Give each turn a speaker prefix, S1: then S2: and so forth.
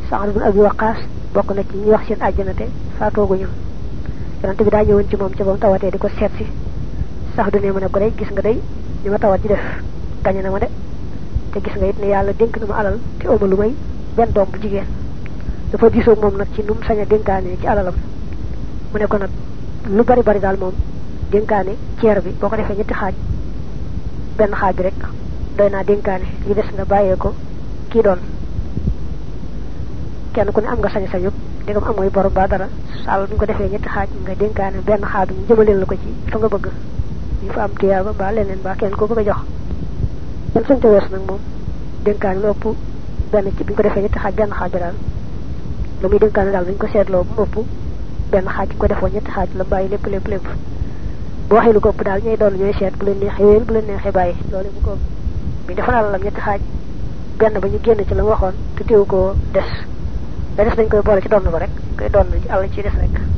S1: Sa'd ibn Abi Waqqas bokk na ci ñi wax seen aljana te faatooguñu yonante bi daa ñëwoon ci moom ca bam tawatee di ko seet si sax du ne mu ne ko day gis nga day li ma tawat ji def gañe na ma de te gis nga it ne yàlla dénk na ma alal te oma lu may benn doom bu jigéen dafa diisoo moom nag ci num sañ a dénkaane ci alalam mu ne ko nag lu bari bari daal moom dénkaane ceer bi boo ko defee ñetti xaaj benn xaaj bi rek doy naa dénkaane li des nga bàyyee ko kii doon kenn ku ne am nga sañ-sañu ndegam am mooy borom ba dara saal bu ñu ko defee ñetti xaaj nga dénkaane benn xaaj ñu jëmaleel la ko ci fa nga bëgg ñu fa am tiyaaba ba leneen ba kenn ko bëgg a jox kenn sañ ta wees nag moom dénkaane lu ëpp benn ci bi ñu ko defee ñetti xaaj benn xaaj bi daal lu muy dénkaane daal bu ñu ko seetloo bu ëpp benn xaaj ko defoon ñetti xaaj la bàyyi lépp bu waxee lu ko ëpp daal ñooy doon ñooy seet bu leen neexee wéel bu leen neexee bàyyi loolu bu ko bi dafa alalam ñetti xaaj benn ba ñu génn ci la waxoon te teewu ko des dañ koy boole ci doon ba rek koy doon ci àll ci des rek